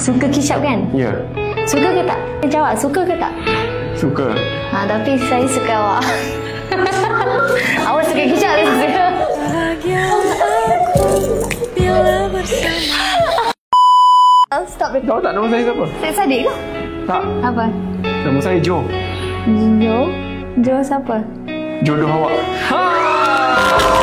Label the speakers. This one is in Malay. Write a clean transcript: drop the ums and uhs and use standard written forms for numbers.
Speaker 1: Suka kicap kan?
Speaker 2: Ya.
Speaker 1: Suka ke tak? Jawab, suka ke tak?
Speaker 2: Suka.
Speaker 1: Tapi saya suka awak. Awak suka kicap, saya suka. Stop it.
Speaker 2: Tahu tak nama saya siapa?
Speaker 1: Syed Saddiq ke?
Speaker 2: Tak.
Speaker 1: Apa?
Speaker 2: Nama saya Jo.
Speaker 1: Jo? Jo siapa?
Speaker 2: Jodoh awak.
Speaker 1: Ha!